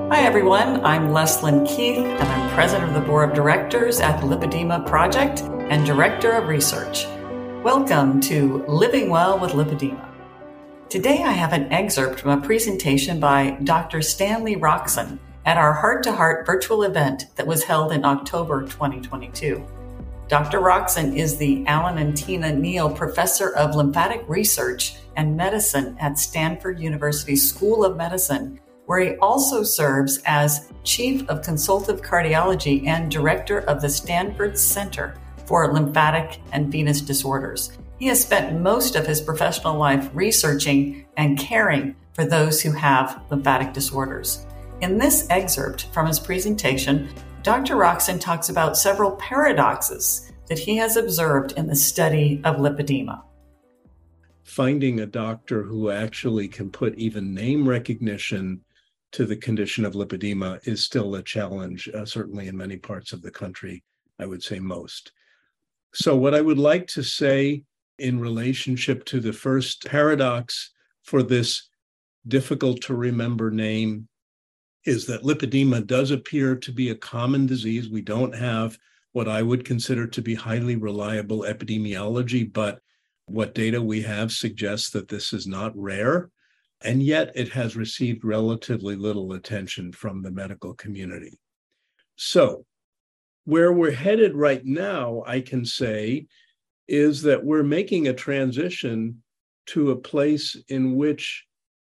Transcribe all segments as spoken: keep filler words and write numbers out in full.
Hi, everyone. I'm Leslyn Keith, and I'm president of the board of directors at the Lipedema Project and director of research. Welcome to Living Well with Lipedema. Today, I have an excerpt from a presentation by Doctor Stanley Roxon at our heart-to-heart virtual event that was held in October twenty twenty-two. Doctor Roxon is the Alan and Tina Neal Professor of Lymphatic Research and Medicine at Stanford University School of Medicine, where he also serves as Chief of Consultative Cardiology and Director of the Stanford Center for Lymphatic and Venous Disorders. He has spent most of his professional life researching and caring for those who have lymphatic disorders. In this excerpt from his presentation, Doctor Roxon talks about several paradoxes that he has observed in the study of lipedema. Finding a doctor who actually can put even name recognition to the condition of lipedema is still a challenge, uh, certainly in many parts of the country, I would say most. So what I would like to say in relationship to the first paradox for this difficult to remember name is that lipedema does appear to be a common disease. We don't have what I would consider to be highly reliable epidemiology, but what data we have suggests that this is not rare, and yet it has received relatively little attention from the medical community. So where we're headed right now, I can say, is that we're making a transition to a place in which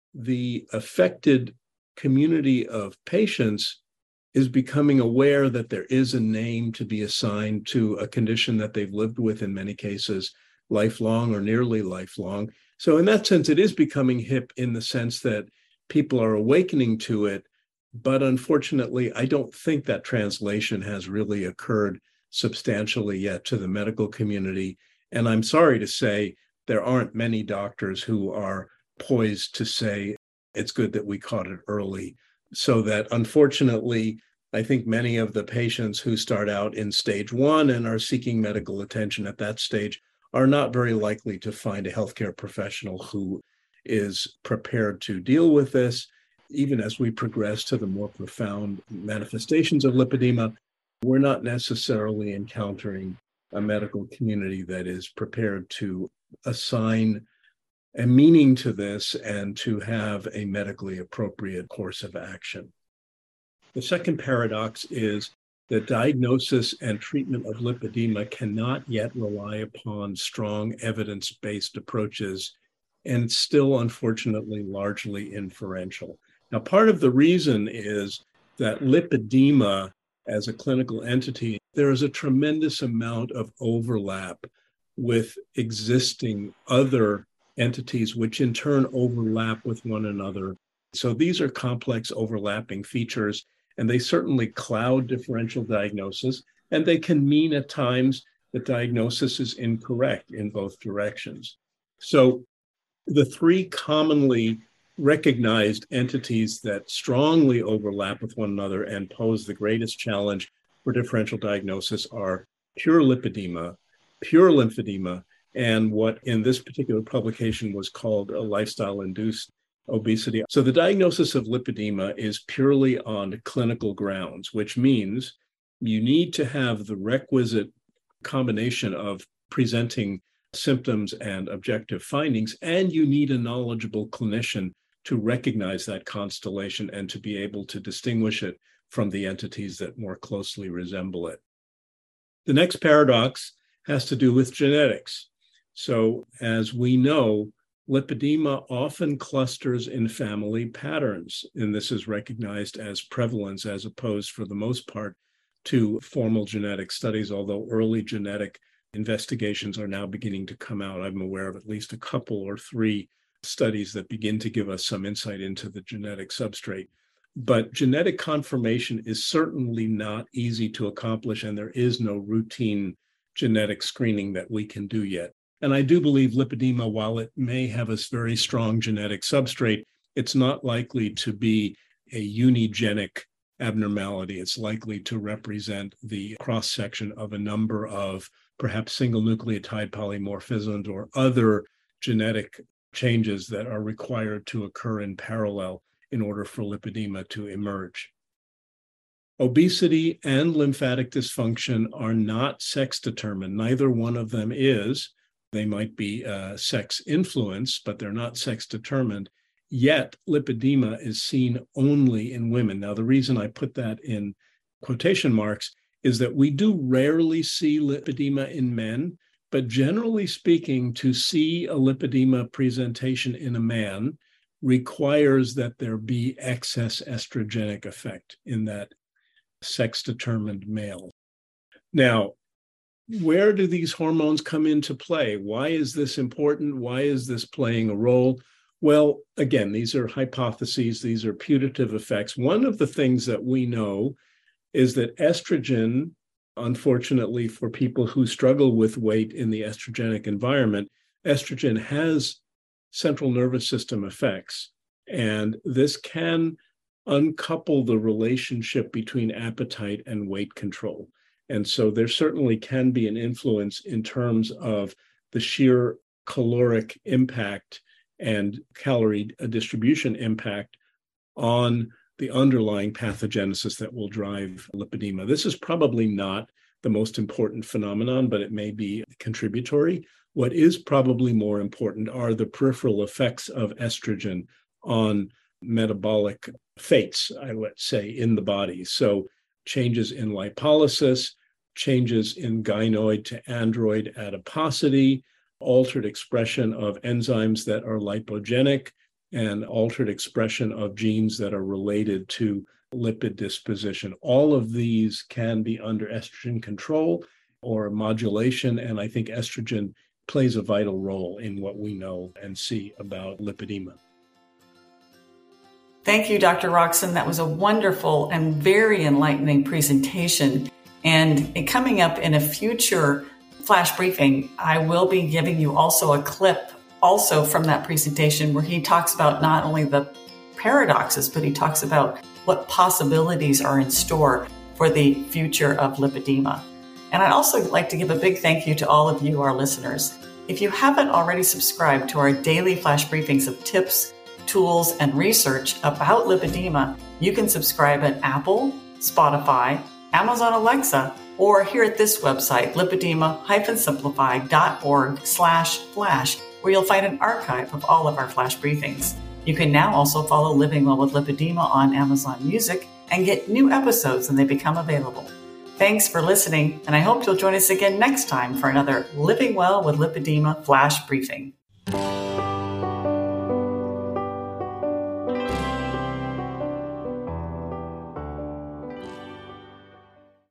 the affected community of patients is becoming aware that there is a name to be assigned to a condition that they've lived with in many cases lifelong or nearly lifelong. So in that sense, it is becoming hip in the sense that people are awakening to it. But unfortunately, I don't think that translation has really occurred substantially yet to the medical community. And I'm sorry to say, there aren't many doctors who are poised to say, it's good that we caught it early. So that unfortunately, I think many of the patients who start out in stage one and are seeking medical attention at that stage are not very likely to find a healthcare professional who is prepared to deal with this. Even as we progress to the more profound manifestations of lipedema, we're not necessarily encountering a medical community that is prepared to assign a meaning to this and to have a medically appropriate course of action. The second paradox is that diagnosis and treatment of lipedema cannot yet rely upon strong evidence-based approaches, and it's still, unfortunately, largely inferential. Now, part of the reason is that lipedema as a clinical entity, there is a tremendous amount of overlap with existing other entities, which in turn overlap with one another. So these are complex overlapping features, and they certainly cloud differential diagnosis, and they can mean at times that diagnosis is incorrect in both directions. So the three commonly recognized entities that strongly overlap with one another and pose the greatest challenge for differential diagnosis are pure lipedema, pure lymphedema, and what in this particular publication was called a lifestyle-induced obesity. So the diagnosis of lipedema is purely on clinical grounds, which means you need to have the requisite combination of presenting symptoms and objective findings, and you need a knowledgeable clinician to recognize that constellation and to be able to distinguish it from the entities that more closely resemble it. The next paradox has to do with genetics. So as we know, lipedema often clusters in family patterns, and this is recognized as prevalence as opposed, for the most part, to formal genetic studies, although early genetic investigations are now beginning to come out. I'm aware of at least a couple or three studies that begin to give us some insight into the genetic substrate. But genetic confirmation is certainly not easy to accomplish, and there is no routine genetic screening that we can do yet. And I do believe lipedema, while it may have a very strong genetic substrate, it's not likely to be a unigenic abnormality. It's likely to represent the cross-section of a number of perhaps single nucleotide polymorphisms or other genetic changes that are required to occur in parallel in order for lipedema to emerge. Obesity and lymphatic dysfunction are not sex determined. Neither one of them is. They might be uh, sex influenced, but they're not sex determined. Yet lipedema is seen only in women. Now, the reason I put that in quotation marks is that we do rarely see lipedema in men, but generally speaking, to see a lipedema presentation in a man requires that there be excess estrogenic effect in that sex-determined male. Now, where do these hormones come into play? Why is this important? Why is this playing a role? Well, again, these are hypotheses. These are putative effects. One of the things that we know is that estrogen, unfortunately for people who struggle with weight in the estrogenic environment, estrogen has central nervous system effects. And this can uncouple the relationship between appetite and weight control. And so there certainly can be an influence in terms of the sheer caloric impact and calorie distribution impact on the underlying pathogenesis that will drive lipedema. This is probably not the most important phenomenon, but it may be contributory. What is probably more important are the peripheral effects of estrogen on metabolic fates, I let's say, in the body. So changes in lipolysis, changes in gynoid to android adiposity, altered expression of enzymes that are lipogenic, and altered expression of genes that are related to lipid disposition. All of these can be under estrogen control or modulation, and I think estrogen plays a vital role in what we know and see about lipedema. Thank you, Doctor Roczen. That was a wonderful and very enlightening presentation. And coming up in a future flash briefing, I will be giving you also a clip also from that presentation where he talks about not only the paradoxes, but he talks about what possibilities are in store for the future of lipedema. And I'd also like to give a big thank you to all of you, our listeners. If you haven't already subscribed to our daily flash briefings of tips, tools, and research about lipedema, you can subscribe at Apple, Spotify, Amazon Alexa, or here at this website, lipedema-simplified.org slash flash, where you'll find an archive of all of our flash briefings. You can now also follow Living Well with Lipedema on Amazon Music and get new episodes when they become available. Thanks for listening, and I hope you'll join us again next time for another Living Well with Lipedema flash briefing.